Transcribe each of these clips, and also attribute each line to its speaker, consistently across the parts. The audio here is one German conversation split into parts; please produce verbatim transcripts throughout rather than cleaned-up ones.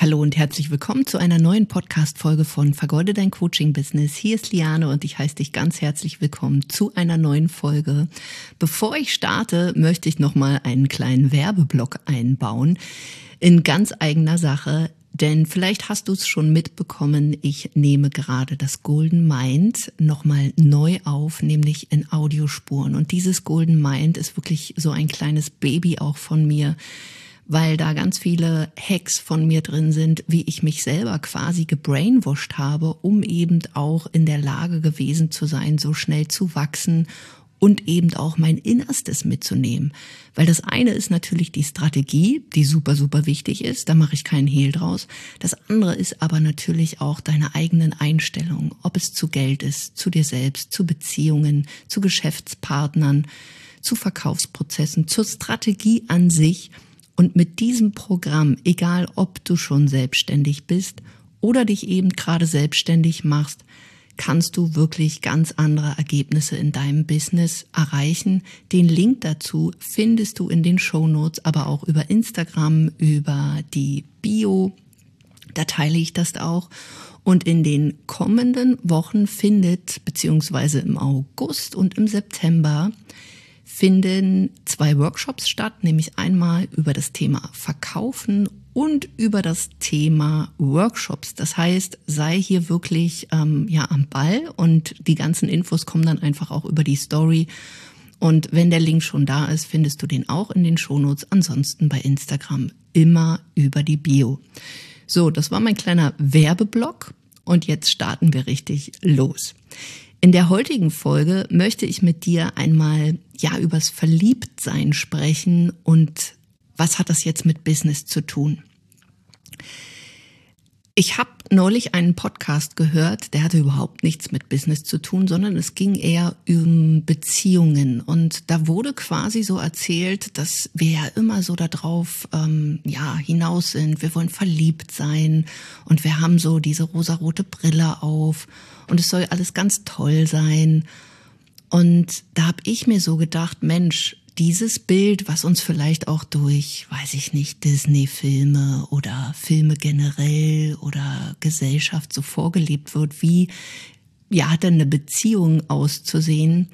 Speaker 1: Hallo und herzlich willkommen zu einer neuen Podcast-Folge von Vergolde dein Coaching-Business. Hier ist Liane und ich heiße dich ganz herzlich willkommen zu einer neuen Folge. Bevor ich starte, möchte ich nochmal einen kleinen Werbeblock einbauen in ganz eigener Sache. Denn vielleicht hast du es schon mitbekommen, ich nehme gerade das Golden Mind nochmal neu auf, nämlich in Audiospuren. Und dieses Golden Mind ist wirklich so ein kleines Baby auch von mir, weil da ganz viele Hacks von mir drin sind, wie ich mich selber quasi gebrainwashed habe, um eben auch in der Lage gewesen zu sein, so schnell zu wachsen und eben auch mein Innerstes mitzunehmen. Weil das eine ist natürlich die Strategie, die super, super wichtig ist, da mache ich keinen Hehl draus. Das andere ist aber natürlich auch deine eigenen Einstellungen, ob es zu Geld ist, zu dir selbst, zu Beziehungen, zu Geschäftspartnern, zu Verkaufsprozessen, zur Strategie an sich. Und mit diesem Programm, egal ob du schon selbstständig bist oder dich eben gerade selbstständig machst, kannst du wirklich ganz andere Ergebnisse in deinem Business erreichen. Den Link dazu findest du in den Shownotes, aber auch über Instagram, über die Bio. Da teile ich das auch. Und in den kommenden Wochen findet, beziehungsweise im August und im September, finden zwei Workshops statt, nämlich einmal über das Thema Verkaufen und über das Thema Workshops. Das heißt, sei hier wirklich ähm, ja am Ball und die ganzen Infos kommen dann einfach auch über die Story. Und wenn der Link schon da ist, findest du den auch in den Shownotes. Ansonsten bei Instagram immer über die Bio. So, das war mein kleiner Werbeblock und jetzt starten wir richtig los. In der heutigen Folge möchte ich mit dir einmal ja übers Verliebtsein sprechen und was hat das jetzt mit Business zu tun? Ich habe neulich einen Podcast gehört, der hatte überhaupt nichts mit Business zu tun, sondern es ging eher um Beziehungen. Und da wurde quasi so erzählt, dass wir ja immer so darauf ähm, ja, hinaus sind. Wir wollen verliebt sein und wir haben so diese rosarote Brille auf und es soll alles ganz toll sein. Und da habe ich mir so gedacht, Mensch, dieses Bild, was uns vielleicht auch durch, weiß ich nicht, Disney-Filme oder Filme generell oder Gesellschaft so vorgelebt wird, wie ja hat denn eine Beziehung auszusehen,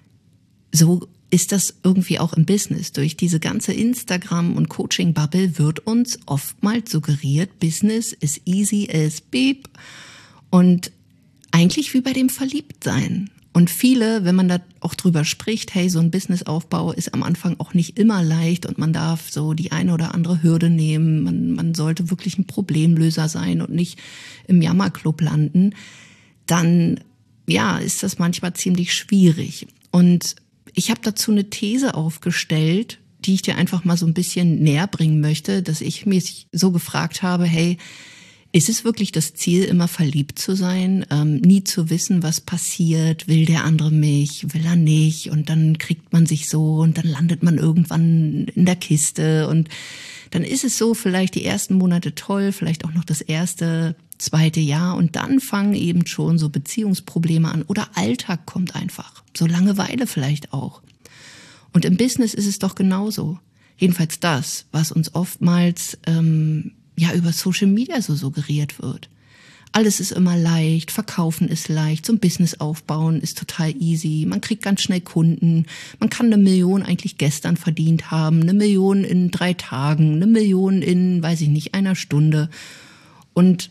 Speaker 1: so ist das irgendwie auch im Business. Durch diese ganze Instagram- und Coaching-Bubble wird uns oftmals suggeriert, Business is easy as beep und eigentlich wie bei dem Verliebtsein. Und viele, wenn man da auch drüber spricht, hey, so ein Businessaufbau ist am Anfang auch nicht immer leicht und man darf so die eine oder andere Hürde nehmen. Man, man sollte wirklich ein Problemlöser sein und nicht im Jammerclub landen. Dann, ja, ist das manchmal ziemlich schwierig. Und ich habe dazu eine These aufgestellt, die ich dir einfach mal so ein bisschen näher bringen möchte, dass ich mich so gefragt habe, hey, ist es wirklich das Ziel, immer verliebt zu sein, ähm, nie zu wissen, was passiert, will der andere mich, will er nicht und dann kriegt man sich so und dann landet man irgendwann in der Kiste und dann ist es so vielleicht die ersten Monate toll, vielleicht auch noch das erste, zweite Jahr und dann fangen eben schon so Beziehungsprobleme an oder Alltag kommt einfach, so Langeweile vielleicht auch. Und im Business ist es doch genauso, jedenfalls das, was uns oftmals ähm, ja über Social Media so suggeriert wird. Alles ist immer leicht, verkaufen ist leicht, so ein Business aufbauen ist total easy, man kriegt ganz schnell Kunden, man kann eine Million eigentlich gestern verdient haben, eine Million in drei Tagen, eine Million in, weiß ich nicht, einer Stunde. Und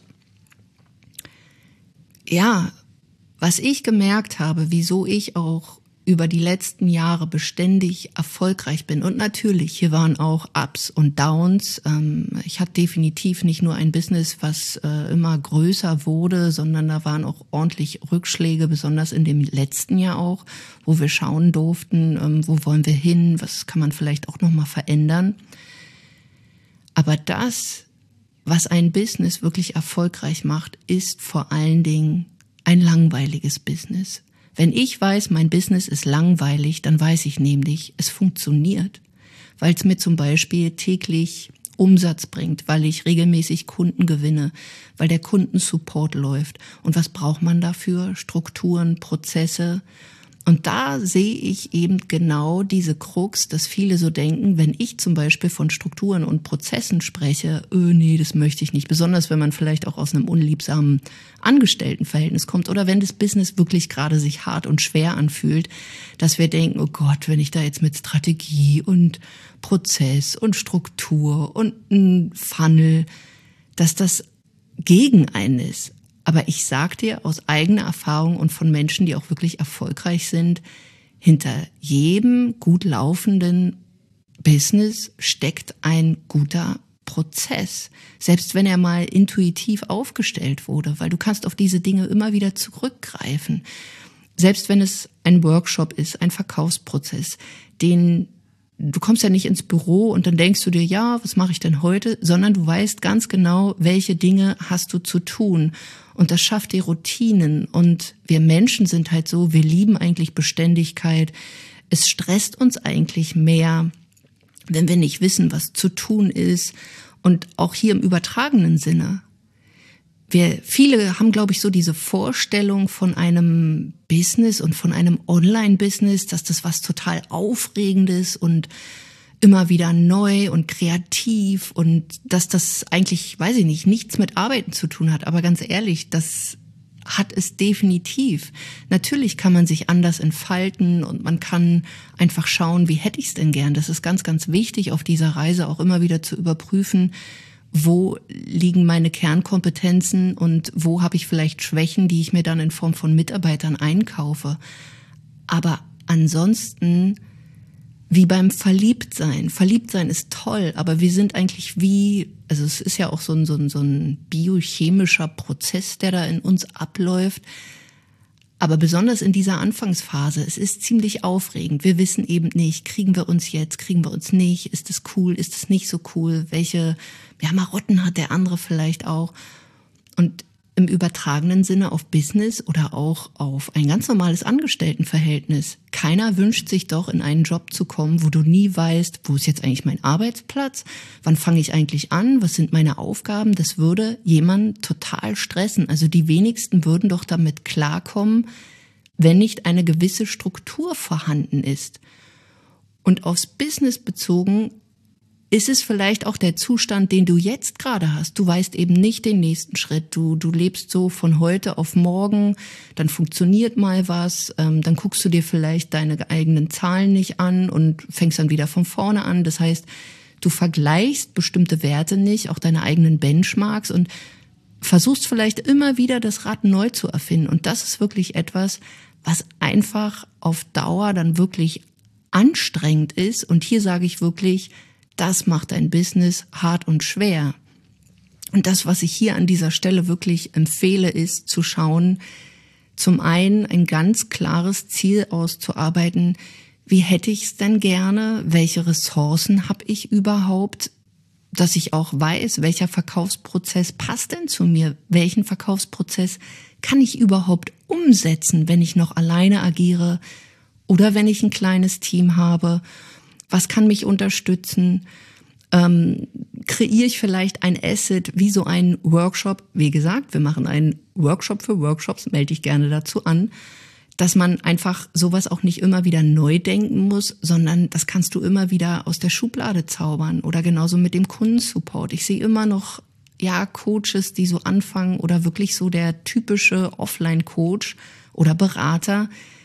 Speaker 1: ja, was ich gemerkt habe, wieso ich auch über die letzten Jahre beständig erfolgreich bin. Und natürlich, hier waren auch Ups und Downs. Ich hatte definitiv nicht nur ein Business, was immer größer wurde, sondern da waren auch ordentlich Rückschläge, besonders in dem letzten Jahr auch, wo wir schauen durften, wo wollen wir hin, was kann man vielleicht auch nochmal verändern. Aber das, was ein Business wirklich erfolgreich macht, ist vor allen Dingen ein langweiliges Business. Wenn ich weiß, mein Business ist langweilig, dann weiß ich nämlich, es funktioniert, weil es mir zum Beispiel täglich Umsatz bringt, weil ich regelmäßig Kunden gewinne, weil der Kundensupport läuft. Und was braucht man dafür? Strukturen, Prozesse Und da sehe ich eben genau diese Krux, dass viele so denken, wenn ich zum Beispiel von Strukturen und Prozessen spreche, öh, nee, das möchte ich nicht. Besonders wenn man vielleicht auch aus einem unliebsamen Angestelltenverhältnis kommt oder wenn das Business wirklich gerade sich hart und schwer anfühlt, dass wir denken, oh Gott, wenn ich da jetzt mit Strategie und Prozess und Struktur und ein Funnel, dass das gegen einen ist. Aber ich sag dir aus eigener Erfahrung und von Menschen, die auch wirklich erfolgreich sind, hinter jedem gut laufenden Business steckt ein guter Prozess. Selbst wenn er mal intuitiv aufgestellt wurde, weil du kannst auf diese Dinge immer wieder zurückgreifen. Selbst wenn es ein Workshop ist, ein Verkaufsprozess, den du kommst ja nicht ins Büro und dann denkst du dir, ja, was mache ich denn heute? Sondern du weißt ganz genau, welche Dinge hast du zu tun. Und das schafft die Routinen. Und wir Menschen sind halt so, wir lieben eigentlich Beständigkeit. Es stresst uns eigentlich mehr, wenn wir nicht wissen, was zu tun ist. Und auch hier im übertragenen Sinne. Wir, viele haben, glaube ich, so diese Vorstellung von einem Business und von einem Online-Business, dass das was total Aufregendes und immer wieder neu und kreativ und dass das eigentlich, weiß ich nicht, nichts mit Arbeiten zu tun hat. Aber ganz ehrlich, das hat es definitiv. Natürlich kann man sich anders entfalten und man kann einfach schauen, wie hätte ich es denn gern. Das ist ganz, ganz wichtig, auf dieser Reise auch immer wieder zu überprüfen, wo liegen meine Kernkompetenzen und wo habe ich vielleicht Schwächen, die ich mir dann in Form von Mitarbeitern einkaufe. Aber ansonsten, wie beim Verliebtsein. Verliebtsein ist toll, aber wir sind eigentlich wie, also es ist ja auch so ein, so ein, so ein biochemischer Prozess, der da in uns abläuft. Aber besonders in dieser Anfangsphase, es ist ziemlich aufregend. Wir wissen eben nicht, kriegen wir uns jetzt, kriegen wir uns nicht, ist es cool, ist es nicht so cool, welche ja, Marotten hat der andere vielleicht auch. Und im übertragenen Sinne auf Business oder auch auf ein ganz normales Angestelltenverhältnis. Keiner wünscht sich doch, in einen Job zu kommen, wo du nie weißt, wo ist jetzt eigentlich mein Arbeitsplatz, wann fange ich eigentlich an, was sind meine Aufgaben. Das würde jemanden total stressen. Also die wenigsten würden doch damit klarkommen, wenn nicht eine gewisse Struktur vorhanden ist. Und aufs Business bezogen ist es vielleicht auch der Zustand, den du jetzt gerade hast. Du weißt eben nicht den nächsten Schritt. Du, du lebst so von heute auf morgen, dann funktioniert mal was, ähm, dann guckst du dir vielleicht deine eigenen Zahlen nicht an und fängst dann wieder von vorne an. Das heißt, du vergleichst bestimmte Werte nicht, auch deine eigenen Benchmarks und versuchst vielleicht immer wieder das Rad neu zu erfinden. Und das ist wirklich etwas, was einfach auf Dauer dann wirklich anstrengend ist. Und hier sage ich wirklich, das macht ein Business hart und schwer. Und das, was ich hier an dieser Stelle wirklich empfehle, ist zu schauen, zum einen ein ganz klares Ziel auszuarbeiten. Wie hätte ich es denn gerne? Welche Ressourcen habe ich überhaupt? Dass ich auch weiß, welcher Verkaufsprozess passt denn zu mir? Welchen Verkaufsprozess kann ich überhaupt umsetzen, wenn ich noch alleine agiere oder wenn ich ein kleines Team habe? Was kann mich unterstützen? Ähm, kreiere ich vielleicht ein Asset wie so ein Workshop? Wie gesagt, wir machen einen Workshop für Workshops, melde dich gerne dazu an, dass man einfach sowas auch nicht immer wieder neu denken muss, sondern das kannst du immer wieder aus der Schublade zaubern oder genauso mit dem Kundensupport. Ich sehe immer noch ja Coaches, die so anfangen oder wirklich so der typische Offline-Coach oder Berater,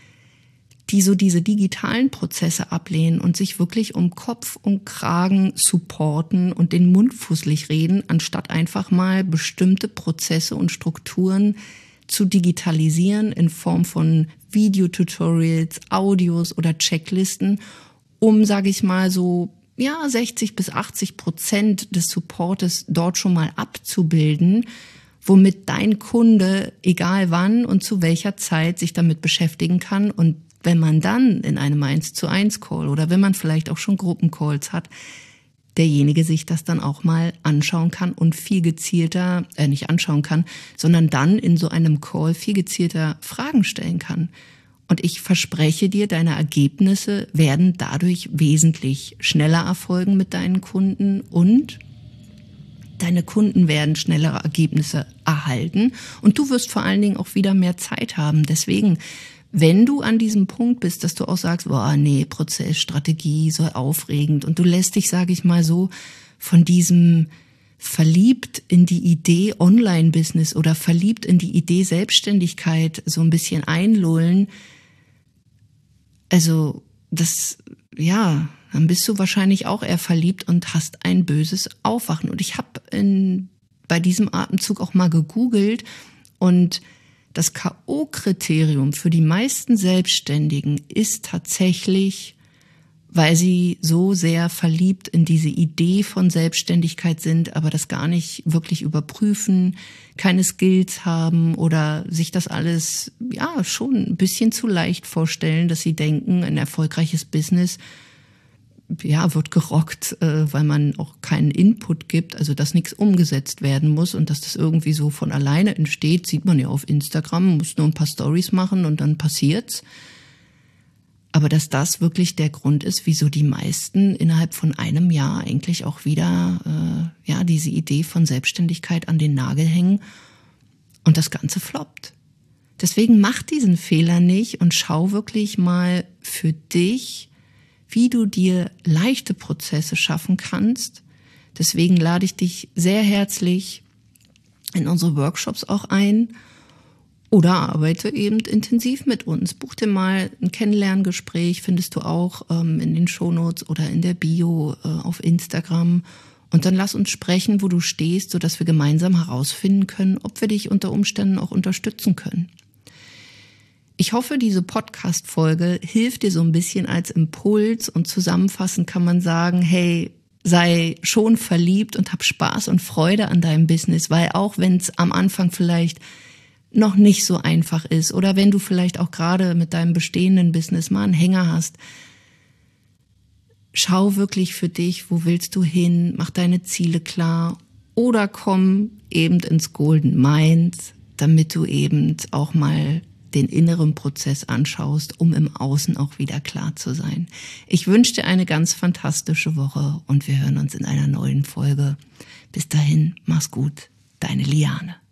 Speaker 1: die so diese digitalen Prozesse ablehnen und sich wirklich um Kopf und Kragen supporten und den Mund fusselig reden, anstatt einfach mal bestimmte Prozesse und Strukturen zu digitalisieren in Form von Videotutorials, Audios oder Checklisten, um, sage ich mal, so ja sechzig bis achtzig Prozent des Supportes dort schon mal abzubilden, womit dein Kunde, egal wann und zu welcher Zeit, sich damit beschäftigen kann. Und wenn man dann in einem eins zu eins Call oder wenn man vielleicht auch schon Gruppencalls hat, derjenige sich das dann auch mal anschauen kann und viel gezielter, äh nicht anschauen kann, sondern dann in so einem Call viel gezielter Fragen stellen kann. Und ich verspreche dir, deine Ergebnisse werden dadurch wesentlich schneller erfolgen mit deinen Kunden und Deine Kunden werden schnellere Ergebnisse erhalten und du wirst vor allen Dingen auch wieder mehr Zeit haben. Deswegen, wenn du an diesem Punkt bist, dass du auch sagst, boah, nee, Prozess, Strategie, so aufregend und du lässt dich, sage ich mal so, von diesem verliebt in die Idee Online-Business oder verliebt in die Idee Selbstständigkeit so ein bisschen einlullen, also das, ja, dann bist du wahrscheinlich auch eher verliebt und hast ein böses Aufwachen. Und ich habe bei diesem Atemzug auch mal gegoogelt und das K O-Kriterium für die meisten Selbstständigen ist tatsächlich, weil sie so sehr verliebt in diese Idee von Selbstständigkeit sind, aber das gar nicht wirklich überprüfen, keine Skills haben oder sich das alles ja schon ein bisschen zu leicht vorstellen, dass sie denken, ein erfolgreiches Business ja wird gerockt, äh, weil man auch keinen Input gibt, also dass nichts umgesetzt werden muss und dass das irgendwie so von alleine entsteht, sieht man ja auf Instagram, muss nur ein paar Stories machen und dann passiert's. Aber dass das wirklich der Grund ist, wieso die meisten innerhalb von einem Jahr eigentlich auch wieder äh, ja diese Idee von Selbstständigkeit an den Nagel hängen und das Ganze floppt. Deswegen mach diesen Fehler nicht und schau wirklich mal für dich, wie du dir leichte Prozesse schaffen kannst. Deswegen lade ich dich sehr herzlich in unsere Workshops auch ein oder arbeite eben intensiv mit uns. Buch dir mal ein Kennenlerngespräch, findest du auch ähm, in den Shownotes oder in der Bio äh, auf Instagram. Und dann lass uns sprechen, wo du stehst, sodass wir gemeinsam herausfinden können, ob wir dich unter Umständen auch unterstützen können. Ich hoffe, diese Podcast-Folge hilft dir so ein bisschen als Impuls und zusammenfassend kann man sagen, hey, sei schon verliebt und hab Spaß und Freude an deinem Business, weil auch wenn es am Anfang vielleicht noch nicht so einfach ist oder wenn du vielleicht auch gerade mit deinem bestehenden Business mal einen Hänger hast, schau wirklich für dich, wo willst du hin, mach deine Ziele klar oder komm eben ins Golden Mind, damit du eben auch mal den inneren Prozess anschaust, um im Außen auch wieder klar zu sein. Ich wünsche dir eine ganz fantastische Woche und wir hören uns in einer neuen Folge. Bis dahin, mach's gut, deine Liane.